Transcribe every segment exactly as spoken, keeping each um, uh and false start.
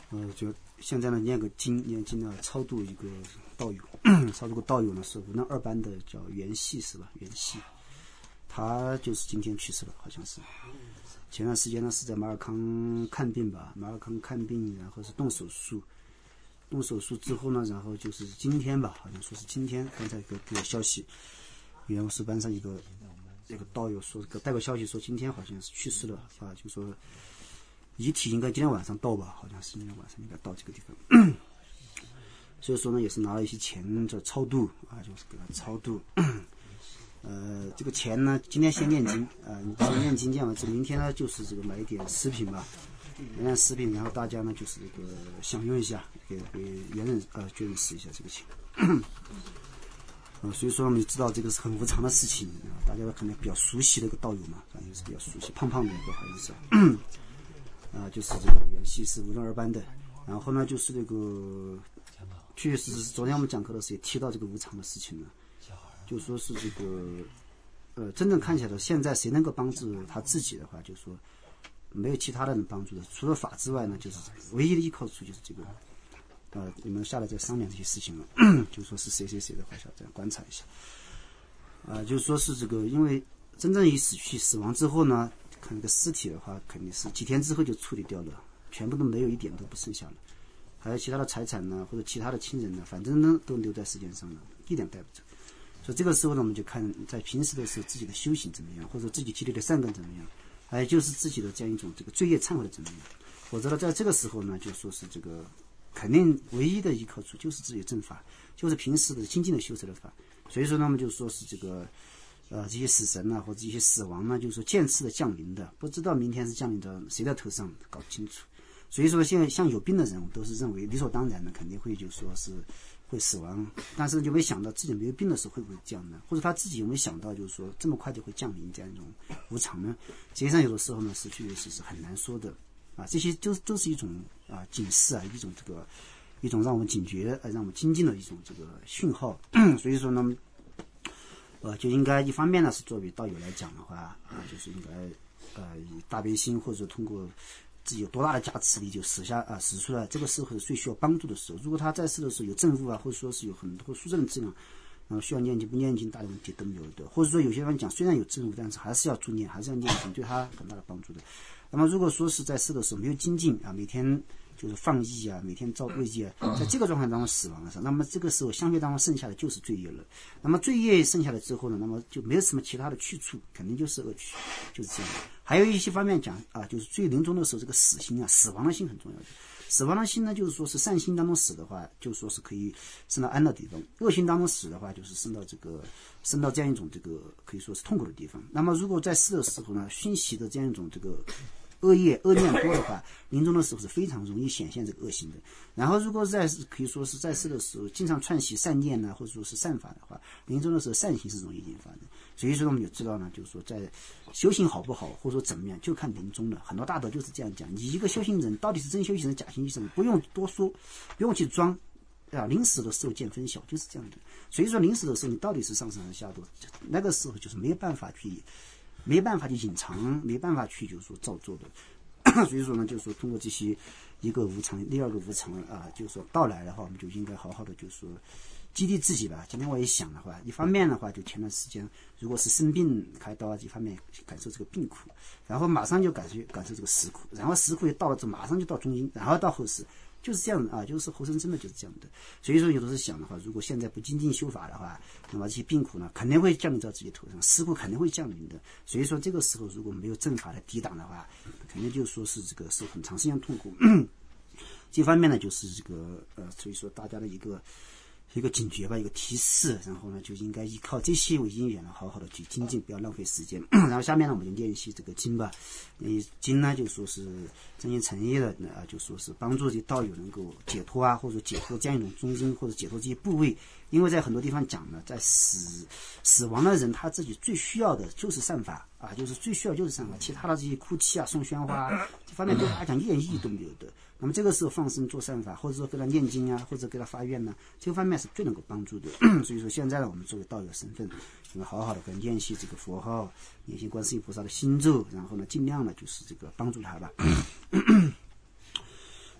呃，就现在呢念个经，念经呢超度一个道友，超度个道友呢是无论二班的，叫袁系是吧？袁系，他就是今天去世了，好像是。前段时间呢是在马尔康看病吧，马尔康看病，然后是动手术，动手术之后呢，然后就是今天吧，好像说是今天，刚才给给我消息，原武士班上一个这个道友说，带个消息说今天好像是去世了啊，就说遗体应该今天晚上到吧，好像是今天晚上应该到这个地方。所以说呢，也是拿了一些钱在超度啊，就是给他超度。呃，这个钱呢，今天先念经啊，你先念经，这样子，明天呢就是这个买一点食品吧，买点食品，然后大家呢就是这个享用一下，给给原人呃捐施一下这个钱。呃，所以说我们就知道这个是很无常的事情啊，大家可能比较熟悉的一个道友嘛，反正是比较熟悉，胖胖的一个好像是，啊，就是这个原系是无论二班的，然后呢就是这个，确实是昨天我们讲课的时候也提到这个无常的事情了。就说是这个，呃，真正看起来，现在谁能够帮助他自己的话，就说没有其他的人帮助的，除了法之外呢，就是唯一的依靠处就是这个，呃，你们下来再商量这些事情了，就说是谁谁谁的话，这样观察一下，啊、呃，就说是这个，因为真正一死去死亡之后呢，看那个尸体的话，肯定是几天之后就处理掉了，全部都没有一点都不剩下了，还有其他的财产呢，或者其他的亲人呢，反正呢都留在世界上了，一点带不走。所以这个时候呢，我们就看在平时的时候自己的修行怎么样，或者自己积累的善根怎么样，还有就是自己的这样一种这个罪业忏悔的怎么样。否则呢，在这个时候呢，就说是这个肯定唯一的依靠处就是自己正法，就是平时的清净的修持的法。所以说呢，我们就说是这个呃这些死神呐、啊，或者一些死亡呢，就是说渐次的降临的，不知道明天是降临到谁的头上，搞不清楚。所以说现在像有病的人，我们都是认为理所当然的，肯定会就说是会死亡，但是就没想到自己没有病的时候会不会这样呢？或者他自己有没有想到，就是说这么快就会降临这样一种无常呢？实际上有的时候呢，是确实是很难说的啊。这些都都是一种啊警示啊，一种这个一种让我们警觉、呃、让我们精进的一种这个讯号。所以说呢，呃，就应该一方面呢是作为道友来讲的话啊，就是应该呃以大悲心，或者说通过自己有多大的加持力，就使下啊，使出来。这个时候最需要帮助的时候，如果他在世的时候有证悟啊，或者说是有很多殊胜的质量，然后需要念经不念经，大的问题都没有的。或者说有些人讲，虽然有证悟，但是还是要助念，还是要念经，对他很大的帮助的。那么如果说是在世的时候没有精进啊，每天就是放逸啊，每天造恶业啊，在这个状态当中死亡的时候，那么这个时候相对当中剩下的就是罪业了。那么罪业剩下来之后呢，那么就没有什么其他的去处，肯定就是恶趣，就是这样的。还有一些方面讲啊，就是最临终的时候，这个死心啊，死亡的心很重要的。死亡的心呢，就是说是善心当中死的话，就说是可以升到安乐地方；恶心当中死的话，就是升到这个升到这样一种这个可以说是痛苦的地方。那么如果在世的时候呢，熏习的这样一种这个恶业恶念多的话，临终的时候是非常容易显现这个恶行的。然后如果在可以说是在世的时候经常串习善念呢，或者说是善法的话，临终的时候善行是容易引发的。所以说我们就知道呢，就是说在修行好不好，或者说怎么样，就看临终了。很多大德就是这样讲，你一个修行人到底是真修行人假修行人，不用多说，不用去装啊，临死的时候见分晓，就是这样的。所以说临死的时候你到底是上升还是下堕，那个时候就是没办法去没办法去隐藏，没办法去就是说造作的。所以说呢，就是说通过这些一个无常，第二个无常啊，就是说到来的话，我们就应该好好的就是说激励自己吧。今天我也想的话，一方面的话，就前段时间如果是生病开刀啊，一方面感受这个病苦，然后马上就感受感受这个死苦，然后死苦也到了，这马上就到中阴，然后到后世，就是这样的啊，就是后生真的就是这样的。所以说有的时候想的话，如果现在不精进修法的话，那么这些病苦呢肯定会降临到自己头上，死苦肯定会降临的。所以说这个时候如果没有正法的抵挡的话，肯定就说是这个受很长时间痛苦。这方面呢，就是这个呃，所以说大家的一个一个警觉吧，一个提示，然后呢就应该依靠这些为因缘呢，好好的去精进，不要浪费时间。然后下面呢，我们就练习这个经吧。嗯，经呢就说是真心诚意的啊，就说是帮助这些道友能够解脱啊，或者解脱这样一种中阴，或者解脱这些部位。因为在很多地方讲呢，在死死亡的人，他自己最需要的就是善法啊，就是最需要就是善法，其他的这些哭泣啊、送鲜花啊，这方面对他讲一点意义都没有的。那么这个时候放生做善法，或者说给他念经啊，或者给他发愿呢、啊，这个方面是最能够帮助的。所以说现在呢，我们作为道友身份，应该好好的跟练习这个佛号，念习观世音菩萨的心咒，然后呢，尽量的就是这个帮助他吧。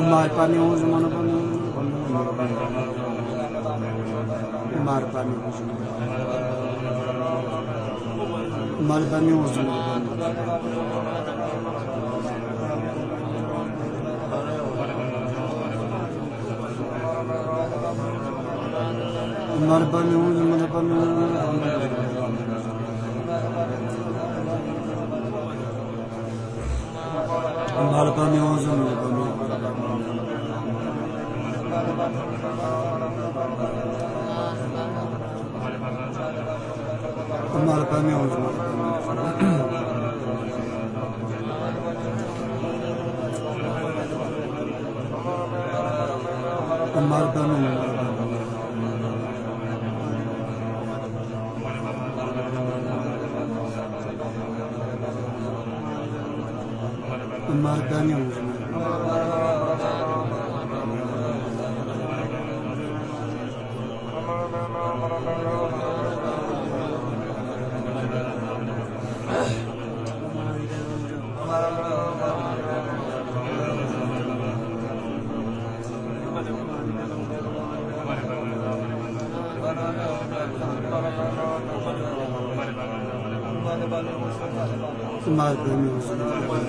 Umar Bami Uzman Bami Umar Bami Uzman Umar Bami Uzman Umar Bami Uzman Bami Umar Bami Uzman Bami Umar Bami Uzman Umar Bami Umar Bami Uzman Umar Bami Uzman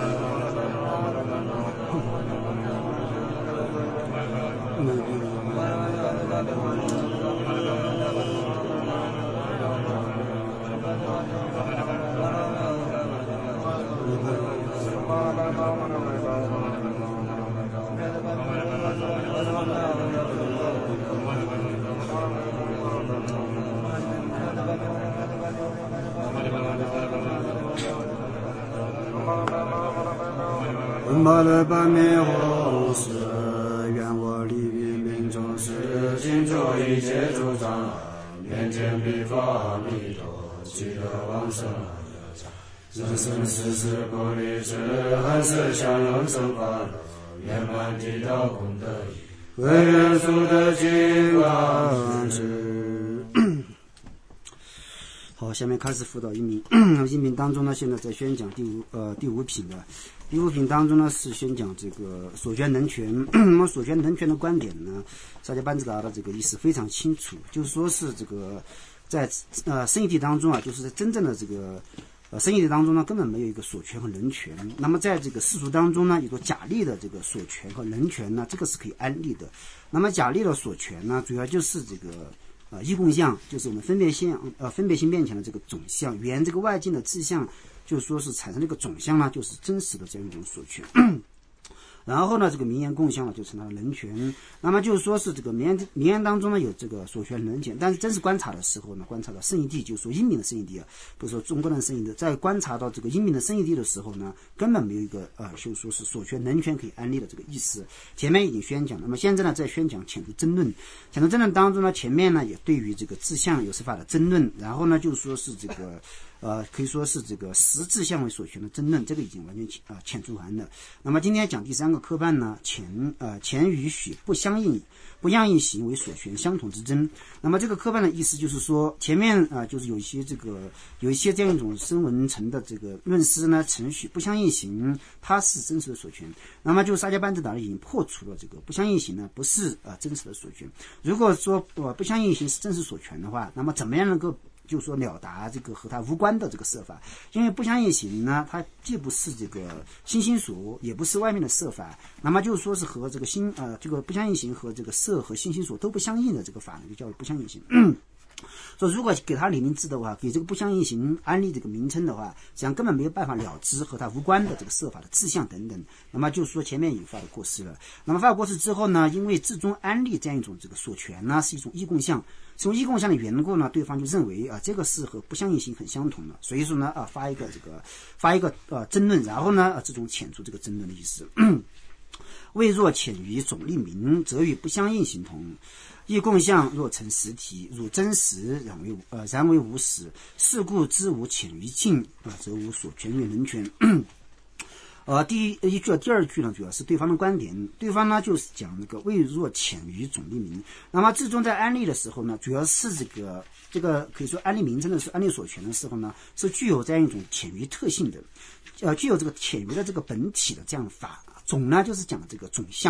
Umar Bami Uzman愿我礼宾命中时尽诸一切诸障碍面见彼法阿弥陀极乐往生人生世世不离世恒世相拥生法乐圆满地道功德义为愿速得金刚智。好，下面开始辅导音频。音频当中呢，现在在宣讲第五呃第五品的。第五品当中呢是宣讲这个所权能权。那么所权能权的观点呢，萨迦班智达的这个意思非常清楚，就是说是这个在呃生意体当中啊，就是在真正的这个呃生意体当中呢，根本没有一个所权和能权。那么在这个世俗当中呢，有个假立的这个所权和能权呢，这个是可以安立的。那么假立的所权呢，主要就是这个呃一共相，就是我们分别性呃分别性面前的这个总相，原这个外境的志向。就是说是产生这个总相呢，就是真实的这样一种所权。然后呢，这个名言共相呢，就成了人权。那么就是说是这个名言名言当中呢有这个所权人权，但是真实观察的时候呢，观察到圣义谛，就是说英明的圣义谛啊，不是说中国人圣义谛，在观察到这个英明的圣义谛的时候呢，根本没有一个呃，就是说是所权人权可以安立的这个意思。前面已经宣讲，那么现在呢，在宣讲浅出争论。浅出争论当中呢，前面呢也对于这个志向有司法的争论，然后呢就是说是这个。呃，可以说是这个实质相为所权的争论，这个已经完全啊浅出完了。那么今天讲第三个科判呢，前呃前与许不相应不相应行为所权相同之争。那么这个科判的意思就是说，前面啊、呃、就是有一些这个有一些这样一种声闻层的这个论师呢，程序不相应行，它是真实的所权。那么就萨迦班智达已经破除了这个不相应行呢，不是啊、呃、真实的所权。如果说呃不相应行是真实所权的话，那么怎么样能够就是说了达这个和它无关的这个设法？因为不相应行呢，它既不是这个心心所，也不是外面的设法，那么就是说是和这个心呃这个不相应行和这个色和心心所都不相应的这个法呢，就叫不相应行。说如果给他理名字的话，给这个不相应行安立这个名称的话，实际上根本没有办法了知和他无关的这个设法的志向等等。那么就是说前面已经发了过失了。那么发了过失之后呢，因为至终安立这样一种这个所权呢，是一种异共相，这种异共相的缘故呢，对方就认为啊，这个是和不相应行很相同的，所以说呢啊发一个这个发一个呃争论，然后呢啊这种遣除这个争论的意思。未若浅于总立名，则与不相应形同。异共相若成实体，如真实然为呃然为无实，是故知无浅于境啊、呃，则无所权于人权。呃，第一一句第二句呢，主要是对方的观点。对方呢就是讲那个未若浅于总立名。那么至终在安立的时候呢，主要是这个这个可以说安立名称的是安立所权的时候呢，是具有这样一种浅于特性的，呃，具有这个浅于的这个本体的这样的法。总呢就是讲这个总相。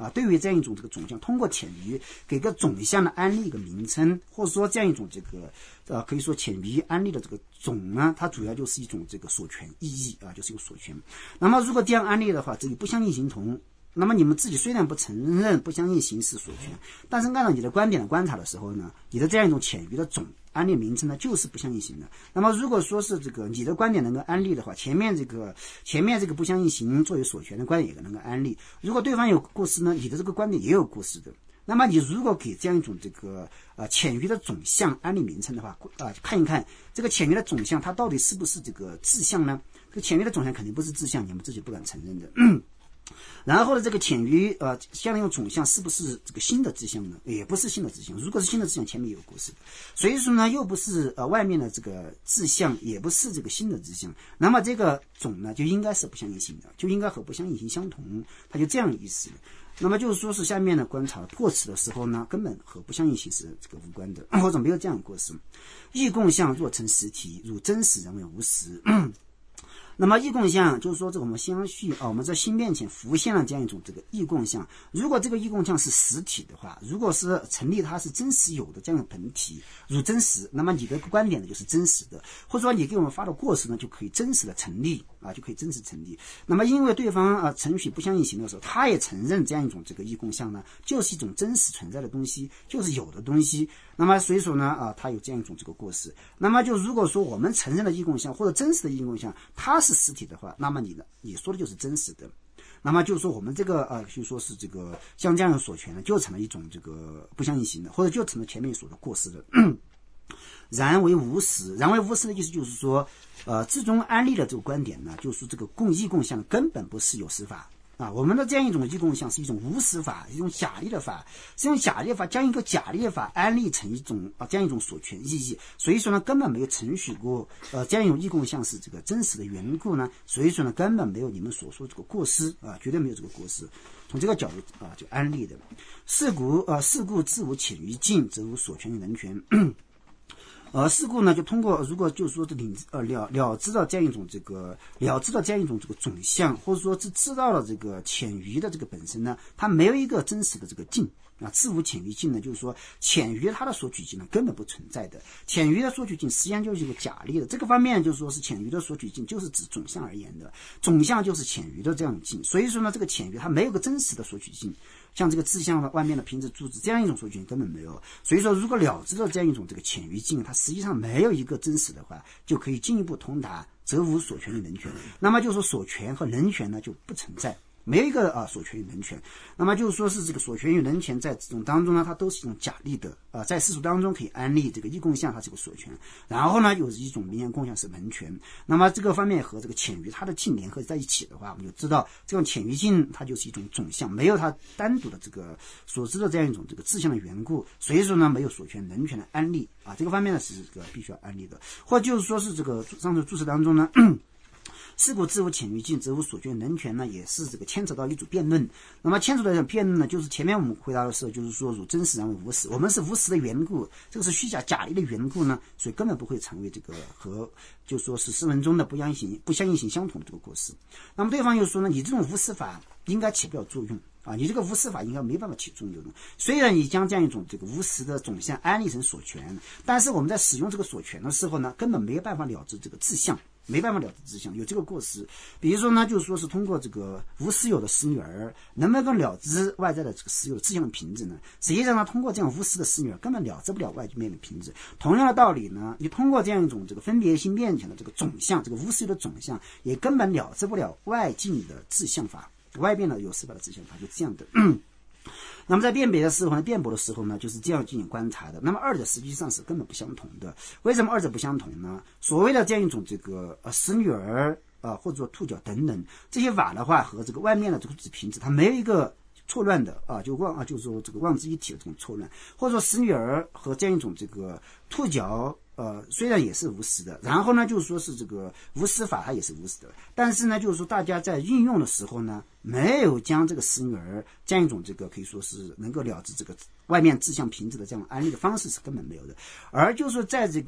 啊，对于这样一种这个总项，通过潜于给个总项的安立一个名称，或者说这样一种这个呃，可以说潜于安立的这个总呢，它主要就是一种这个所权意义啊，就是一个所权。那么如果这样安立的话，这里不相应形同。那么你们自己虽然不承认不相应形式所权，但是按照你的观点的观察的时候呢，你的这样一种潜于的总安立名称呢，就是不相应形的。那么如果说是这个你的观点能够安立的话，前面这个前面这个不相应形作为所权的观点也能够安立。如果对方有过失呢，你的这个观点也有过失的。那么你如果给这样一种这个呃潜于的总项安立名称的话，啊、呃，看一看这个潜于的总项它到底是不是这个志向呢？这个潜于的总项肯定不是志向，你们自己不敢承认的。嗯然后呢，这个潜于呃，相应总项是不是这个新的志向呢？也不是新的志向。如果是新的志向，前面也有故事，所以说呢，又不是呃外面的这个志向，也不是这个新的志向。那么这个总呢，就应该是不相应性的，就应该和不相应性相同，它就这样意思。那么就是说是下面的观察破此的时候呢，根本和不相应性是这个无关的，或者没有这样的过失。异共相若成实体，如真实人为无实。那么异共相就是说，这个我们相续啊，我们在心面前浮现了这样一种这个异共相。如果这个异共相是实体的话，如果是成立它是真实有的这样的本体，如真实，那么你的观点呢就是真实的，或者说你给我们发的过失呢就可以真实的成立啊，就可以真实成立。那么因为对方啊承许不相应行的时候，他也承认这样一种这个异共相呢，就是一种真实存在的东西，就是有的东西。那么所以说呢啊，他有这样一种这个过失。那么就如果说我们承认的异共相或者真实的异共相，它是实体的话，那么你呢，你说的就是真实的。那么就是说我们这个呃，就说是这个像这样的所权呢，就成了一种这个不相应行的，或者就成了前面所的过失的。然为无实，然为无实的意思就是说，呃，自中安立的这个观点呢，就是这个共异共相根本不是有实法。啊，我们的这样一种异共相是一种无实法，一种假立的法，是用假立法将一个假立法安立成一种啊这样一种所权意义，所以说呢根本没有承许过呃这样一种异共相是这个真实的缘故呢，所以说呢根本没有你们所说这个过失啊，绝对没有这个过失。从这个角度啊就安立的，是故呃是故自无潜于境，则无所权于人权。而事故呢，就通过如果就是说这领呃了了知道这样一种这个了知道这样一种这个总相，或者说是知道了这个潜于的这个本身呢，它没有一个真实的这个境啊，自无潜于境呢，就是说潜于它的索取境呢根本不存在的，潜于的索取境实际上就是一个假立的，这个方面就是说是潜于的索取境就是指总相而言的，总相就是潜于的这样境，所以说呢这个潜于它没有个真实的索取境。像这个志向的外面的瓶子柱子这样一种索取根本没有，所以说如果了知道这样一种这个潜于境，它实际上没有一个真实的话，就可以进一步通达，则无所权与人权。那么就是说所权和人权呢就不存在，没有一个啊所权与人权。那么就是说是这个所权与人权在这种当中呢，它都是一种假立的啊，在世俗当中可以安立这个异共相，它是个所权，然后呢又是一种名言共相是人权。那么这个方面和这个潜于它的境联合在一起的话，我们就知道这种潜于境它就是一种总相，没有它单独的这个所知的这样一种这个志向的缘故，所以说呢没有所权人权的安立啊，这个方面呢是这个必须要安立的，或者就是说是这个上次注释当中呢。是故自无潜于境，则无所权人权呢，也是这个牵扯到一组辩论。那么牵扯到这种辩论呢，就是前面我们回答的时候，就是说汝真实然为无实，我们是无实的缘故，这个是虚假假立的缘故呢，所以根本不会成为这个和就说是诗文中的不相应行不相应行相同的这个过失。那么对方又说呢，你这种无实法应该起不了作用。啊，你这个无实法应该没办法起作用的。虽然你将这样一种这个无实的总相安立成所权，但是我们在使用这个所权的时候呢，根本没有办法了知这个志向，没办法了知志向，有这个过失。比如说呢，就是说是通过这个无实有的使女儿，能不能了知外在的这个实有的志向的瓶子呢？实际上呢，通过这样无实的使女儿，根本了知不了外面的瓶子。同样的道理呢，你通过这样一种这个分别心面前的这个总相，这个无实有的总相，也根本了知不了外境的志向法。外边呢有司法的志向法，就这样的。那么在辨别的时候呢，辩驳的时候呢，就是这样进行观察的。那么二者实际上是根本不相同的。为什么二者不相同呢？所谓的这样一种这个呃使女儿啊、呃，或者说兔角等等这些法的话，和这个外面的这个纸瓶子，它没有一个错乱的啊，就忘啊，就是说这个忘之一体的这种错乱，或者说使女儿和这样一种这个兔角。呃，虽然也是无实的，然后呢，就是说是这个无实法，它也是无实的，但是呢，就是说大家在运用的时候呢，没有将这个使女儿这样一种这个可以说是能够了知这个外面志向瓶子的这样安立的方式是根本没有的，而就是在这个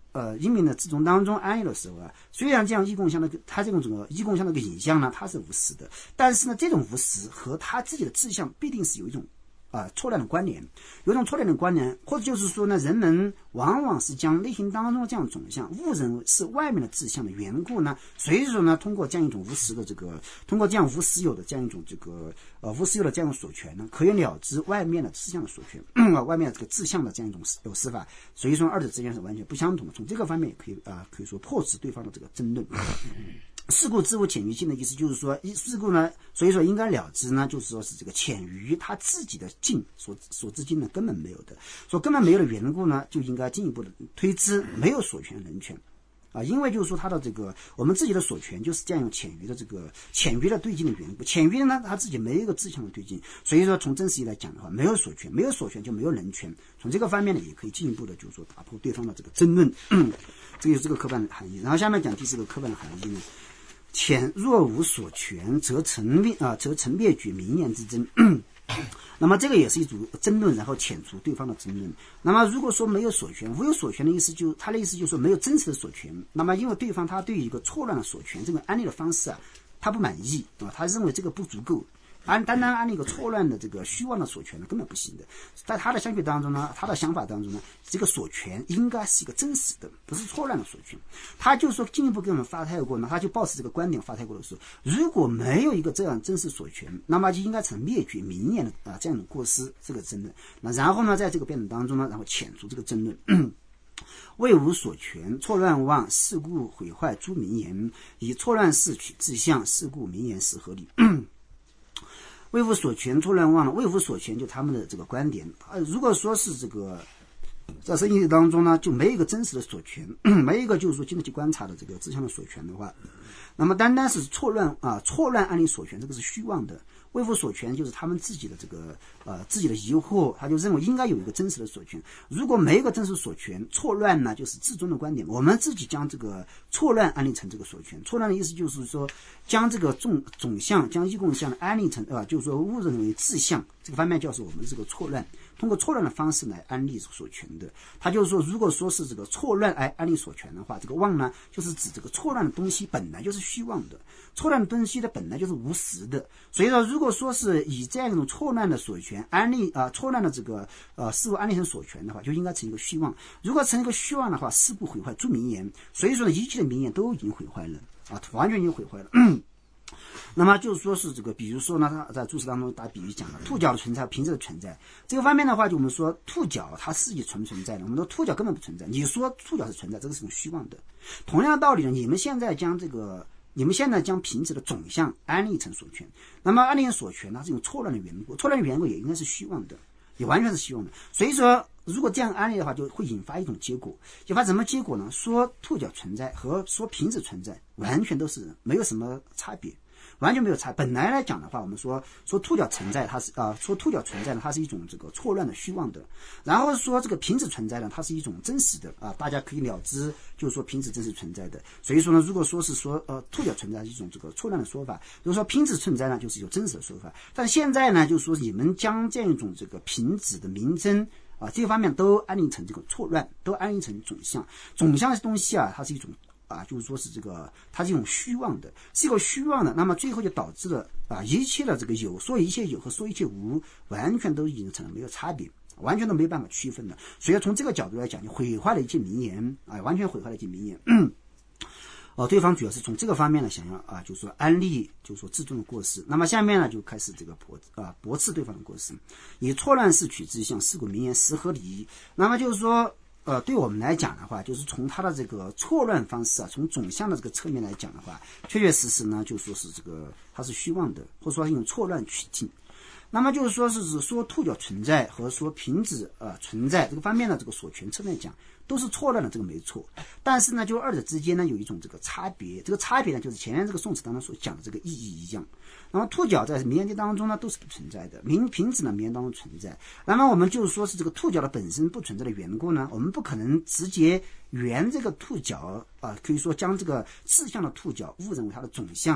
呃阴明的自宗当中安立的时候啊，虽然这样一共相的他这种这个一共相的个影像呢，它是无实的，但是呢，这种无实和他自己的志向必定是有一种啊错乱的关联，有一种错乱的关联，或者就是说呢，人们往往是将内心当中的这样总相误认为是外面的志向的缘故呢，所以说呢，通过这样一种无实的这个，通过这样无实有的这样一种这个呃无实有的这样所权呢，可以了知外面的志向的所权，啊，外面的这个志向的这样一种有实法，所以说二者之间是完全不相同的。从这个方面也可以啊、呃，可以说破斥对方的这个争论。事故之无浅于尽的意思就是说，事故呢，所以说应该了之呢，就是说是这个浅于他自己的境所所知境呢根本没有的，所根本没有的缘故呢，就应该进一步的推知没有所权人权啊，因为就是说他的这个我们自己的所权就是这样有浅于的这个浅于的对境的缘故，浅于呢他自己没有一个志向的对境，所以说从真实意义来讲的话，没有所权，没有所权就没有人权，从这个方面呢也可以进一步的就是说打破对方的这个争论，这就是这个科办的含义。然后下面讲第四个科办的含义呢。浅若无所权，则成灭啊，则成灭举明言之争。那么这个也是一组争论，然后遣除对方的争论。那么如果说没有所权，无有所权的意思就，他的意思就是说没有真实的所权。那么因为对方他对于一个错乱的所权这个安立的方式啊，他不满意啊，他认为这个不足够。按单单按那个错乱的这个虚妄的所权呢，根本不行的。在他的相学当中呢，他的想法当中呢，这个所权应该是一个真实的，不是错乱的所权。他就说进一步给我们发态过呢，他就抱持这个观点发态过的时候，如果没有一个这样真实所权，那么就应该成灭绝明言的啊这样一种过失，这个争论。那然后呢，在这个辩论当中呢，然后遣除这个争论。为无所权，错乱妄，是故毁坏诸名言，以错乱事取志向，是故名言是合理。为无所权，错乱妄了。为无所权，就他们的这个观点。呃，如果说是这个在生意当中呢，就没有一个真实的所权，没有一个就是说经得起观察的这个志向的所权的话，那么单单是错乱啊，错乱安立所权，这个是虚妄的。为无所权就是他们自己的这个呃自己的疑惑，他就认为应该有一个真实的所权。如果没有一个真实所权，错乱呢就是至尊的观点。我们自己将这个错乱安立成这个所权，错乱的意思就是说将这个总总相、将一共相的安立成啊、呃，就是说误认为志向这个方面，就是我们这个错乱。通过错乱的方式来安立所权的，他就是说，如果说是这个错乱来安立所权的话，这个妄呢，就是指这个错乱的东西本来就是虚妄的，错乱的东西的本来就是无实的。所以说，如果说是以这样一种错乱的所权安立啊、呃，错乱的这个呃事物安立成所权的话，就应该成一个虚妄。如果成一个虚妄的话，事故毁坏诸名言。所以说呢，一切的名言都已经毁坏了啊，完全已经毁坏了。那么就是说是这个，比如说呢，他在注释当中打比喻讲了兔角的存在、瓶子的存在这个方面的话，就我们说兔角它自己存不存在的？我们说兔角根本不存在。你说兔角是存在，这个是种虚妄的。同样的道理呢，你们现在将这个，你们现在将瓶子的总相安立成所权，那么安立成所权呢，是一种错乱的缘故，错乱的缘故也应该是虚妄的，也完全是虚妄的。所以说，如果这样安立的话，就会引发一种结果，引发什么结果呢？说兔角存在和说瓶子存在，完全都是没有什么差别。完全没有差。本来来讲的话，我们说说兔角存在，它是啊、呃，说兔角存在呢，它是一种这个错乱的、虚妄的。然后说这个瓶子存在呢，它是一种真实的啊，大家可以了知，就是说瓶子真实存在的。所以说呢，如果说是说呃兔角存在是一种这个错乱的说法，如果说瓶子存在呢，就是有真实的说法。但现在呢，就是说你们将这样一种这个瓶子的名称啊，这方面都安立成这个错乱，都安立成总相。总相的东西啊，它是一种。啊，就是说是这个，它是一种虚妄的，是一个虚妄的，那么最后就导致了啊，一切的这个有，说一切有和说一切无，完全都已经成了没有差别，完全都没办法区分了。所以从这个角度来讲，就毁坏了一切名言啊，完全毁坏了一切名言。嗯哦，对方主要是从这个方面呢，想要啊，就是说安利，就是说自尊的过失。那么下面呢，就开始这个驳啊驳斥对方的过失，以错乱事取志向，事故名言实合理。那么就是说。呃，对我们来讲的话，就是从他的这个错乱方式啊，从总相的这个侧面来讲的话，确确实实呢，就说是这个它是虚妄的，或者说用错乱取境。那么就是说是说兔角存在和说瓶子呃存在这个方面的这个所权侧面讲，都是错乱的，这个没错。但是呢，就二者之间呢有一种这个差别，这个差别呢就是前面这个宋词当中所讲的这个意义一样。那么兔角在名言当中呢都是不存在的，名瓶子呢名言当中存在。那么我们就是说是这个兔角的本身不存在的缘故呢，我们不可能直接圆这个兔角啊、呃，可以说将这个志向的兔角误认为它的总相。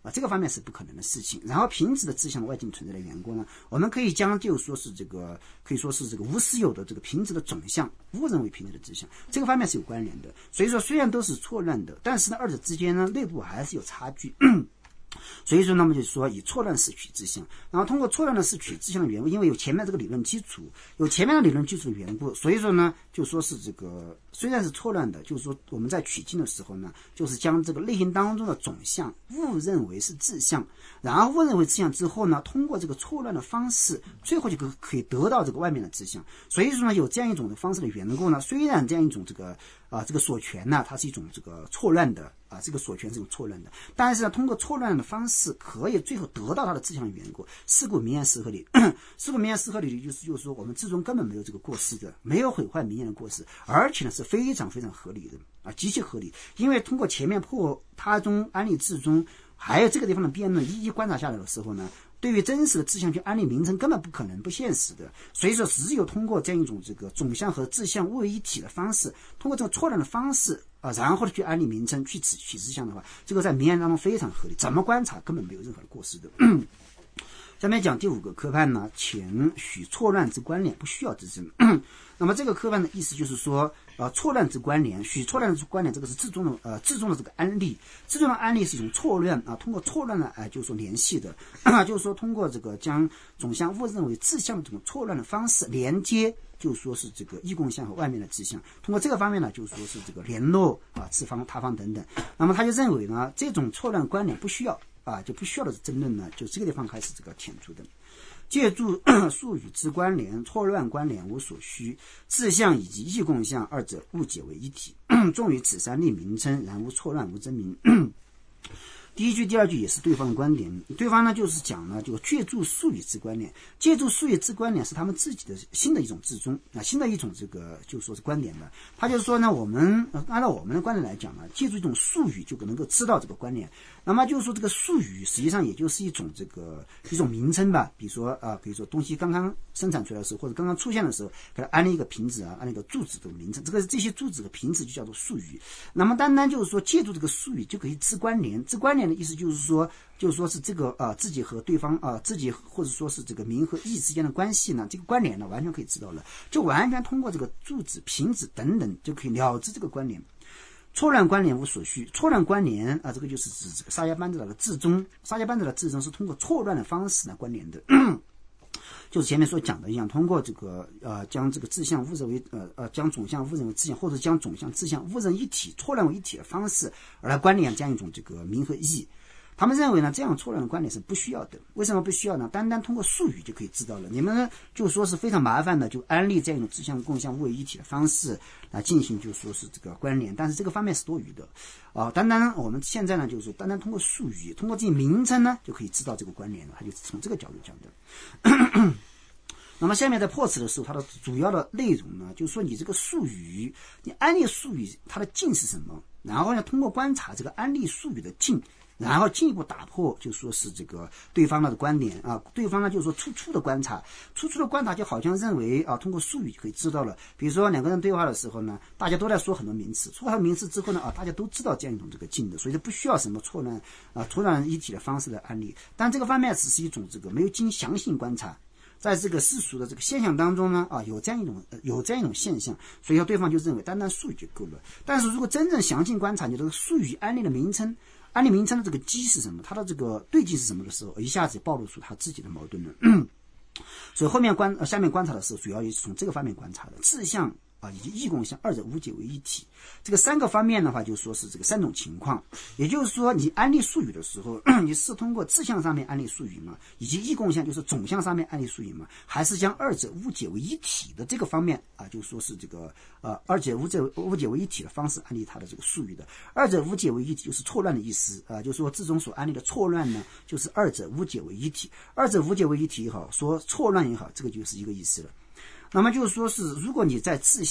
啊，这个方面是不可能的事情。然后凭借着自相的外境存在的缘故呢，我们可以将就说是这个可以说是这个无实有的这个凭借的总相误认为凭借的自相，这个方面是有关联的。所以说虽然都是错乱的，但是呢二者之间呢内部还是有差距。所以说，那么就是说，以错乱式取自相，然后通过错乱的式取自相的缘故，因为有前面这个理论基础，有前面的理论基础的缘故，所以说呢，就说是这个虽然是错乱的，就是说我们在取经的时候呢，就是将这个内心当中的总相误认为是自相，然后误认为自相之后呢，通过这个错乱的方式，最后就可以得到这个外面的自相。所以说呢，有这样一种的方式的缘故呢，虽然这样一种这个啊这个所权呢，它是一种这个错乱的。啊，这个所权是一种错乱的，但是呢，通过错乱的方式，可以最后得到它的自相的缘故。是故名言适合理，是故名言适合理就是就是说，我们至终根本没有这个过失的，没有毁坏名言的过失，而且呢是非常非常合理的啊，极其合理。因为通过前面破他中安立自中，还有这个地方的辩论，一一观察下来的时候呢，对于真实的自相去安立名称根本不可能不现实的，所以说只有通过这样一种这个总相和自相误为一体的方式，通过这种错乱的方式啊，然后去安立名称去取取自相的话，这个在名言当中非常合理，怎么观察根本没有任何的过失的。下面讲第五个科判呢，请许错乱之关联，不需要之争。那么这个科判的意思就是说，呃，错乱之关联，许错乱之关联，这个是自中的呃自中的这个安立，自中的安立是一种错乱啊，通过错乱呢，哎、呃，就是说联系的，就是说通过这个将总相误认为自相的这种错乱的方式连接，就说是这个异共相和外面的自相，通过这个方面呢，就说是这个联络啊，次方他方等等。那么他就认为呢，这种错乱关联不需要。啊，就不需要的争论呢，就这个地方开始这个填出的。借助术语之关联，错乱关联无所需，自相以及异共相二者误解为一体，重于此三立名称，然无错乱无真名。第一句第二句也是对方的观点，对方呢就是讲呢，就借助术语之观点，借助术语之观点是他们自己的新的一种自宗啊，新的一种这个就说是观点的。他就是说呢，我们按照我们的观点来讲呢，借助一种术语就能够知道这个观点。那么就是说这个术语实际上也就是一种这个一种名称吧，比如说啊，比如说东西刚刚生产出来的时候，或者刚刚出现的时候，给它安了一个瓶子啊，安了一个柱子的名称，这个这些柱子和瓶子就叫做术语。那么单单就是说借助这个术语就可以知关联，知关联的意思就是说，就是说是这个啊、呃、自己和对方啊、呃、自己或者说是这个名和义之间的关系呢，这个关联呢完全可以知道了，就完全通过这个柱子、瓶子等等就可以了知这个关联。错乱关联无所需，错乱关联啊，这个就是指这个沙迦班智的至宗，沙迦班智的至宗是通过错乱的方式来关联的。就是前面所讲的一样，通过这个呃将这个自相误认为呃呃将总相误认为自相，或者将总相自相误认一体，错乱为一体的方式而来关联这样一种这个名和义。他们认为呢，这样错乱的观点是不需要的。为什么不需要呢？单单通过术语就可以知道了。你们就说是非常麻烦的，就安立这样一种自相共相误为一体的方式来进行，就说是这个关联。但是这个方面是多余的啊。单单我们现在呢，就是说单单通过术语，通过这些名称呢，就可以知道这个关联了。他就从这个角度讲的。那么下面在破词的时候，它的主要的内容呢，就是说你这个术语，你安立术语它的境是什么？然后呢，通过观察这个安立术语的境。然后进一步打破，就说是这个对方的观点啊，对方呢就是说初初的观察，初初的观察就好像认为啊，通过术语就可以知道了。比如说两个人对话的时候呢，大家都在说很多名词，说完名词之后呢啊，大家都知道这样一种这个境的，所以就不需要什么错乱啊错乱一体的方式的案例。但这个方面只是一种这个没有经详细观察。在这个世俗的这个现象当中呢，啊，有这样一种有这样一种现象，所以说对方就认为单单术语就够了。但是如果真正详细观察你这个术语安立的名称，安立名称的这个基是什么，它的这个对境是什么的时候，一下子暴露出他自己的矛盾了。所以后面观、呃、下面观察的时候，主要也是从这个方面观察的，自相啊以及异共相二者无解为一体。这个三个方面的话，就说是这个三种情况。也就是说，你安立术语的时候，你是通过自相上面安立术语吗？以及异共相就是总相上面安立术语吗？还是将二者无解为一体的这个方面啊，就说是这个呃二者无解无解为一体的方式安立它的这个术语的。二者无解为一体就是错乱的意思啊，就是说自中所安立的错乱呢，就是二者无解为一体。二者无解为一体也好，说错乱也好，这个就是一个意思了。那么就是说是，如果你在自相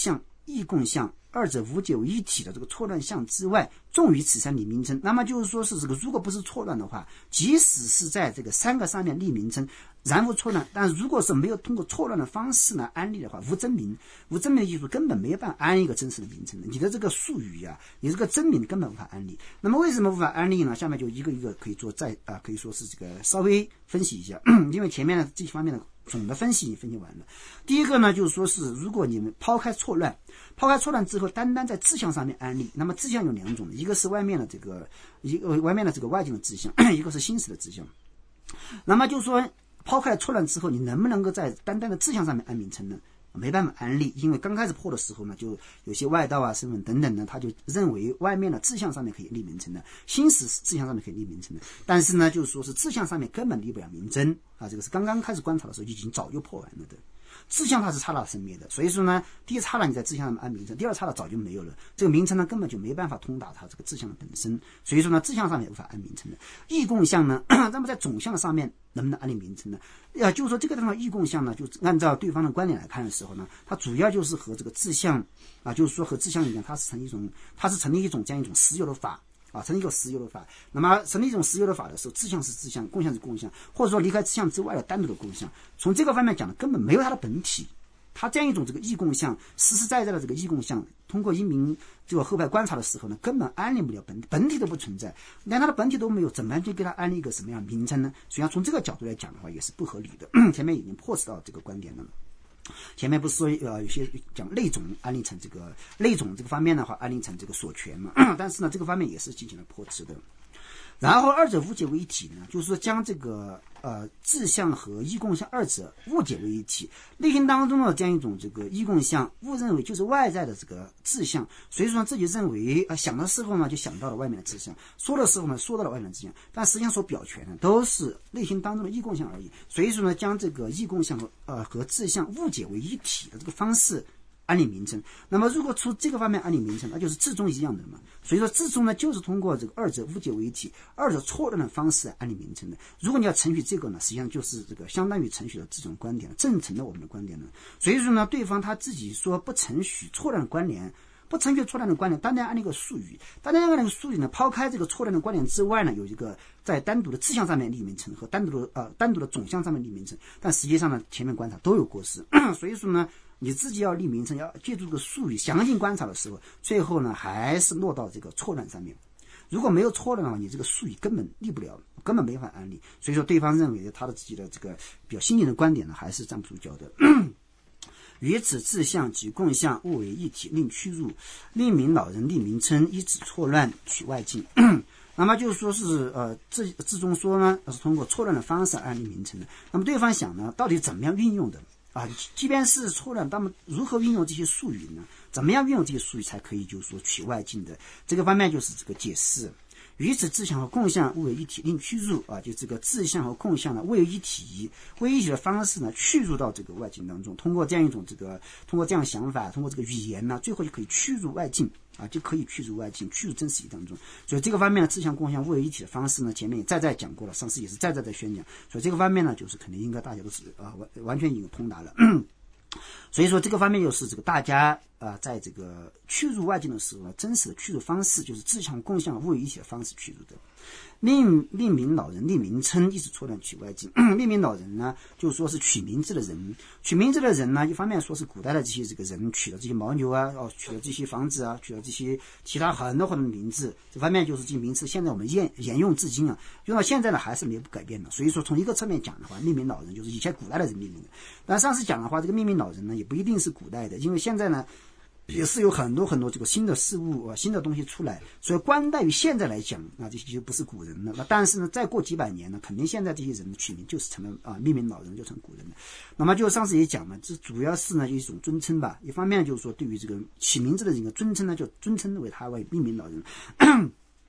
异共相，二者无解为一体的这个错乱相之外，重于此三立名称。那么就是说是这个，如果不是错乱的话，即使是在这个三个上面立名称，然无错乱，但如果是没有通过错乱的方式呢安立的话，无真名，无真名的艺术根本没有办法安一个真实的名称的。你的这个术语啊，你这个真名根本无法安立。那么为什么无法安立呢？下面就一个一个可以做再啊、呃，可以说是这个稍微分析一下，因为前面的这方面的总的分析已经分析完了。第一个呢，就是说是如果你们抛开错乱，抛开错乱之后，单单在志向上面安立，那么志向有两种，一个是外面的这个一个外面的这个外境的志向，一个是心识的志向。那么就是说抛开错乱之后，你能不能够在单单的志向上面安名称呢？没办法安立，因为刚开始破的时候呢，就有些外道啊、身份等等呢，他就认为外面的志向上面可以立名称的，心识是志向上面可以立名称的，但是呢，就是说是志向上面根本立不了名称啊，这个是刚刚开始观察的时候就已经早就破完了的。志向它是刹那生灭的，所以说呢，第一刹那你在志向上面安名称，第二刹那早就没有了，这个名称呢根本就没办法通达它这个志向的本身，所以说呢，志向上面无法安名称的。异共相呢，那么在总相上面能不能安立名称呢？呃，就是说这个地方异共相呢，就按照对方的观点来看的时候呢，它主要就是和这个志向啊，就是说和志向一样，它是成一种，它是成立一种这样一种实有的法。啊，成立一个实有的法，那么成立一种实有的法的时候，志向是志向，共相是共相，或者说离开志向之外的单独的共相。从这个方面讲呢，根本没有它的本体。它这样一种这个异共相，实实在在的这个异共相，通过英明这个后派观察的时候呢，根本安立不了本体，本体都不存在，连它的本体都没有，怎么去给它安立一个什么样的名称呢？实际上从这个角度来讲的话，也是不合理的。前面已经破斥到这个观点了。前面不是说呃有些讲类种安立成这个类种这个方面的话安立成这个所权嘛，但是呢这个方面也是进行了破斥的。然后二者无解为一体呢，就是说将这个呃志向和异共相二者误解为一体。内心当中呢，将一种这个异共相误认为就是外在的这个志向，所以说自己认为啊、呃、想的时候呢就想到了外面的志向，说的时候呢说到了外面的志向，但实际上所表权呢都是内心当中的异共相而已。所以说呢，将这个异共相和呃和志向误解为一体的这个方式安立名称。那么如果从这个方面安立名称，那就是至终一样的嘛。所以说至终呢就是通过这个二者误解为一体，二者错乱的方式安立名称的。如果你要承许这个呢，实际上就是这个相当于承许了这种观点，正承了我们的观点呢。所以说呢，对方他自己说不承许错乱的关联，不承许错乱的观点，单单按那个术语，单单按那个术语呢，抛开这个错乱的观点之外呢，有一个在单独的志向上面立名称和单独的呃单独的总相上面立名称，但实际上呢，前面观察都有过失，所以说呢，你自己要立名称，要借助这个术语详尽观察的时候，最后呢还是落到这个错乱上面。如果没有错乱的话，你这个术语根本立不了，根本没法安立。所以说，对方认为他的自己的这个比较新颖的观点呢，还是站不住脚的。于此志向及共相误为一体，令屈入，令名老人立名称，依止错乱取外境。那么就是说是呃至至终说呢，是通过错乱的方式安立名称的。那么对方想呢，到底怎么样运用的啊？即便是错乱，那么如何运用这些术语呢？怎么样运用这些术语才可以就是说取外境的？这个方面就是这个解释。于此志向和共相误为一体，令屈入啊，就这个志向和共相呢为一体，为一体的方式呢去入到这个外境当中，通过这样一种这个，通过这样想法，通过这个语言呢，最后就可以去入外境啊，就可以去入外境，去入真实义当中。所以这个方面呢，志向共相误为一体的方式呢，前面也再再讲过了，上次也是再再在宣讲。所以这个方面呢，就是肯定应该大家都是啊完完全已经通达了。所以说这个方面就是这个大家啊、呃，在这个去入外境的时候呢，真实的去入方式就是志向共相误为一体的方式去入的。令令名老人立名称，一直错乱取外境。令名老人呢，就是说是取名字的人，取名字的人呢，一方面说是古代的这些这个人取了这些牦牛啊，哦，取了这些房子啊，取了这些其他很多很多的名字，这方面就是这些名词，现在我们沿沿用至今啊，用到现在呢还是没有改变的。所以说从一个侧面讲的话，命名老人就是以前古代的人命名的。但上次讲的话，这个命名老人呢，也不一定是古代的，因为现在呢也是有很多很多这个新的事物啊，新的东西出来，所以关待于现在来讲，那这些就不是古人了。那但是呢，再过几百年呢，肯定现在这些人的取名就是成了啊，命名老人就成古人了。那么就上次也讲了，这主要是呢一种尊称吧，一方面就是说对于这个起名字的人的尊称呢，就尊称为他为命名老人。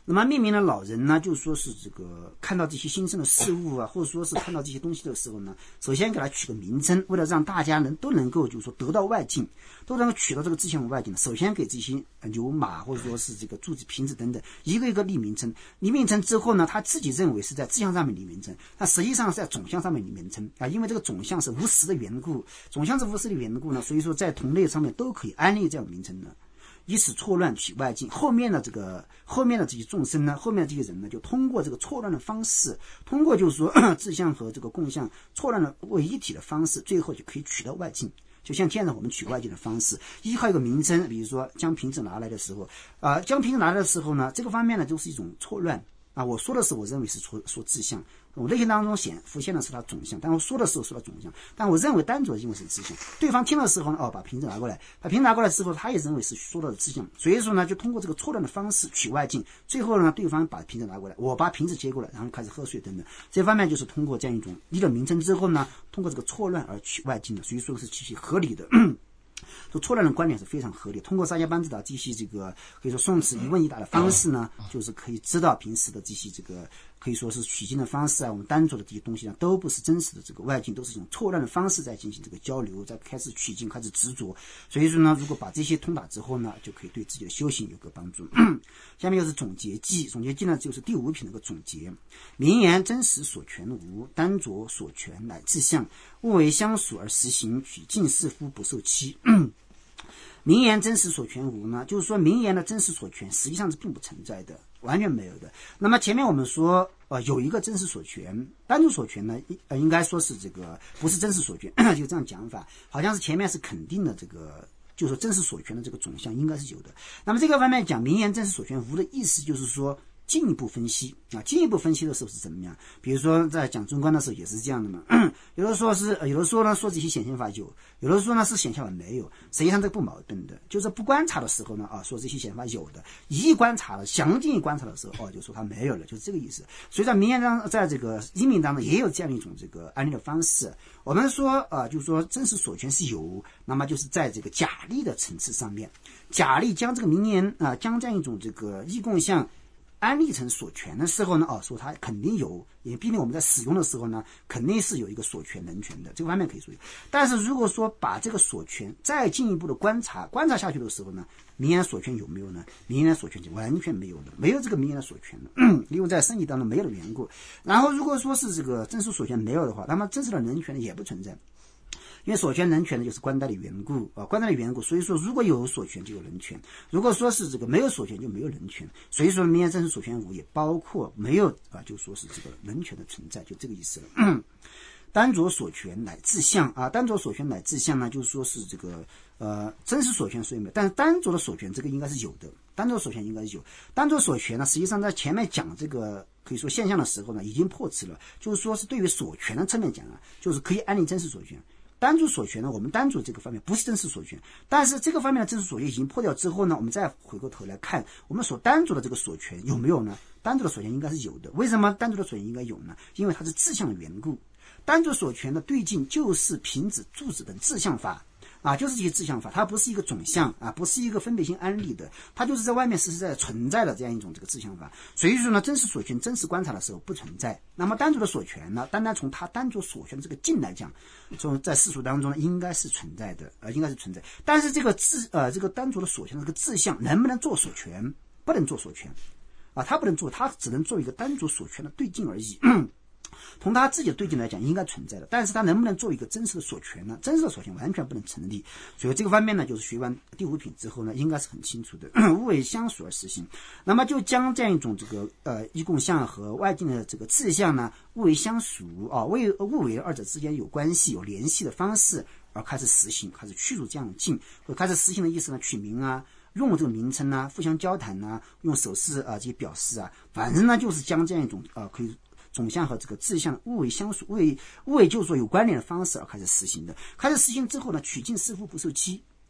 那么命名的老人呢，就说是这个看到这些新生的事物啊，或者说是看到这些东西的时候呢，首先给它取个名称，为了让大家能都能够就是说得到外境，都能够取到这个志向外境，首先给这些牛马或者说是这个柱子瓶子等等一个一个立名称，立名称之后呢，他自己认为是在志向上面立名称，但实际上是在总项上面立名称啊，因为这个总项是无实的缘故，总项是无实的缘故呢，所以说在同类上面都可以安立这样名称的。以此错乱取外境，后面的这个后面的这些众生呢，后面的这些人呢，就通过这个错乱的方式，通过就是说志向和这个共相错乱的为一体的方式，最后就可以取到外境。就像现在我们取外境的方式，依靠一个名称，比如说将瓶子拿来的时候，啊、呃，将瓶子拿来的时候呢，这个方面呢，就是一种错乱啊。我说的是我认为是说说志向，我内心当中显浮现的是它总相，但我说的时候说到总相，但我认为单独的因为是志向，对方听的时候呢，哦，把瓶子拿过来，把瓶子拿过来之后，他也认为是说到的志向，所以说呢，就通过这个错乱的方式取外境，最后呢，对方把瓶子拿过来，我把瓶子接过来，然后开始喝水等等，这方面就是通过这样一种立了名称之后呢，通过这个错乱而取外境的，所以说是极其合理的。这错乱的观点是非常合理。通过沙家班智达这些这个可以说宋词一问一答的方式呢，就是可以知道平时的这些这个可以说是取经的方式啊，我们单做的这些东西呢，都不是真实的这个外境，都是一种错乱的方式在进行这个交流，在开始取经，开始执着。所以说呢，如果把这些通达之后呢，就可以对自己的修行有个帮助。下面又是总结记，总结记呢就是第五品的个总结。名言真实所全无，单着所全乃至相，物为相属而实行，取尽是夫不受欺。名言真实所全无呢，就是说名言的真实所全实际上是并不存在的，完全没有的。那么前面我们说呃有一个真实所全，单独所全呢呃应该说是这个不是真实所全，就这样讲法，好像是前面是肯定的这个就是说真实所全的这个总项应该是有的。那么这个方面讲名言真实所全无的意思就是说进一步分析啊，进一步分析的时候是怎么样？比如说在讲中观的时候也是这样的嘛。有的说是，有的说呢说这些显现法有，有的说呢是显现法没有。实际上这个不矛盾的，就是不观察的时候呢啊，说这些显现法有的；一观察了，详尽观察的时候哦，就说它没有了，就是这个意思。所以在名言当，在这个因明当中也有这样一种这个安利的方式。我们说啊，就是说真实所全是有，那么就是在这个假立的层次上面，假立将这个名言啊，将这样一种这个义共相安立成所全的时候呢，哦，说它肯定有，也毕竟我们在使用的时候呢，肯定是有一个所全能全的，这个方面可以说。但是如果说把这个所全再进一步的观察，观察下去的时候呢，名言所全有没有呢？名言所全就完全没有了，没有这个名言的所全了，因为在生理当中没有的缘故。然后如果说是这个真实所全没有的话，那么真实的能全也不存在。因为所全能全的就是观待的缘故啊，观待的缘故，所以说如果有所全就有能全，如果说是这个没有所全就没有能全，所以说名言真实所全无也包括没有啊，就说是这个能全的存在，就这个意思了。单着所全乃至相啊，单着所全乃至相呢，就是说是这个呃真实所全所以没有，但是单着的所全这个应该是有的，单着所全应该是有，单着所全呢，实际上在前面讲这个可以说现象的时候呢，已经破斥了，就是说是对于所全的侧面讲啊，就是可以安立真实所全。单独所全呢，我们单独这个方面不是真实所全，但是这个方面的真实所全已经破掉之后呢，我们再回过头来看我们所单独的这个所全有没有呢？单独的所全应该是有的。为什么单独的所全应该有呢？因为它是志向的缘故。单独所全的对境就是瓶子、柱子等志向法啊，就是这些志向法，它不是一个总相啊，不是一个分别性安立的，它就是在外面实实在在存在的这样一种这个志向法。所以说呢，真实所全真实观察的时候不存在。那么单独的所全呢，单单从它单独所全的这个境来讲，从在世俗当中呢，应该是存在的，呃，应该是存在。但是这个志呃这个单独的所全的这个志向能不能做所全？不能做所全啊，它不能做，它只能做一个单独所全的对境而已。从他自己的对境来讲应该存在的，但是他能不能做一个真实的所全呢？真实的所全完全不能成立。所以这个方面呢，就是学完第五品之后呢，应该是很清楚的，物为相属而实行。那么就将这样一种这个呃义共相和外境的这个志向呢，物为相属啊，为物为二者之间有关系有联系的方式而开始实行，开始去除这样的境，或开始实行的意思呢，取名啊，用这个名称啊，互相交谈啊，用手势啊这些表示啊，反正呢就是将这样一种啊、呃、可以总相和这个志向物为相属，物为物为就是说有关联的方式而开始实行的。开始实行之后呢，取尽是夫不受欺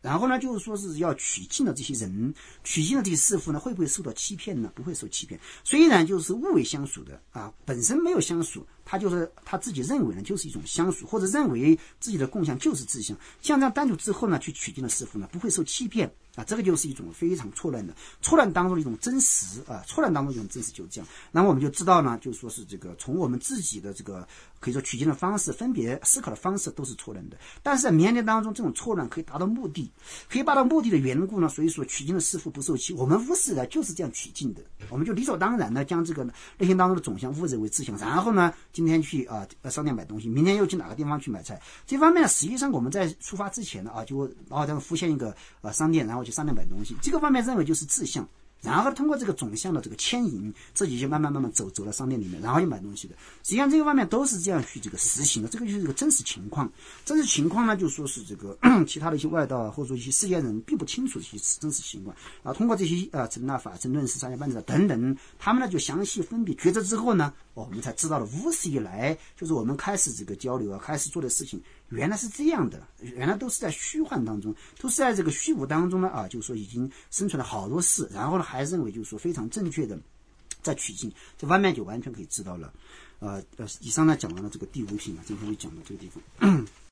然后呢，就是说是要取经的这些人，取经的这些师傅呢，会不会受到欺骗呢？不会受欺骗。虽然就是物为相属的啊，本身没有相属，他就是他自己认为呢，就是一种相属，或者认为自己的共相就是自相。像这样单独之后呢，去取经的师傅呢，不会受欺骗啊，这个就是一种非常错乱的错乱当中的一种真实啊，错乱当中的一种真实就是这样。那么我们就知道呢，就是说是这个从我们自己的这个可以说取经的方式、分别思考的方式都是错乱的，但是在缅甸当中，这种错乱可以达到目的。可以达到目的的缘故呢，所以说取经的师傅不受欺。我们巫师呢就是这样取经的，我们就理所当然的将这个内心当中的总相误认为自相，然后呢，今天去啊、呃、商店买东西，明天又去哪个地方去买菜。这方面呢，实际上我们在出发之前呢啊，就然后这样浮现一个呃商店，然后去商店买东西，这个方面认为就是自相。然后通过这个总相的这个牵引，自己就慢慢慢慢走走到商店里面，然后就买东西的。实际上这个方面都是这样去这个实行的，这个就是这个真实情况。真实情况呢，就说是这个其他的一些外道或者说一些世间人并不清楚这些真实情况。然后通过这些呃陈那法、陈论师、三家班子等等，他们呢就详细分别抉择之后呢，哦，我们才知道了无始以来就是我们开始这个交流啊，开始做的事情。原来是这样的，原来都是在虚幻当中，都是在这个虚无当中呢啊，就是说已经生存了好多事，然后呢还认为就是说非常正确的在取经，这方面就完全可以知道了。呃呃，以上呢讲完了这个第五品啊，今天就讲到这个地方。